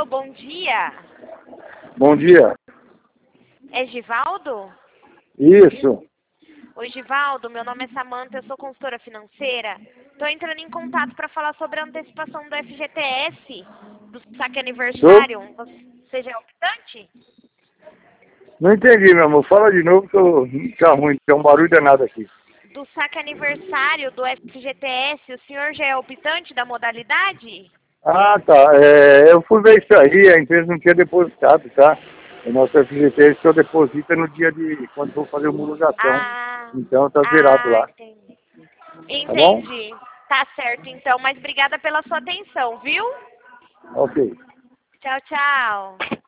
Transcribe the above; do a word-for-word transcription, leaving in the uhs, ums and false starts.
bom dia. Bom dia. É Givaldo? Isso. Oi, Givaldo, meu nome é Samanta, eu sou consultora financeira. Estou entrando em contato para falar sobre a antecipação do F G T S, do saque aniversário. Você já é optante? Não entendi, meu amor. Fala de novo que eu tá ruim, tem um barulho danado aqui. Do saque aniversário do F G T S, o senhor já é optante da modalidade? Ah, tá. É, eu fui ver isso aí, a empresa não tinha depositado, tá? O nosso F G T S só deposita no dia de quando for fazer a homologação. Ah, Então tá zerado ah, lá. entendi. Tá bom? Entendi. Tá certo então, mas obrigada pela sua atenção, viu? Ok. Tchau, tchau.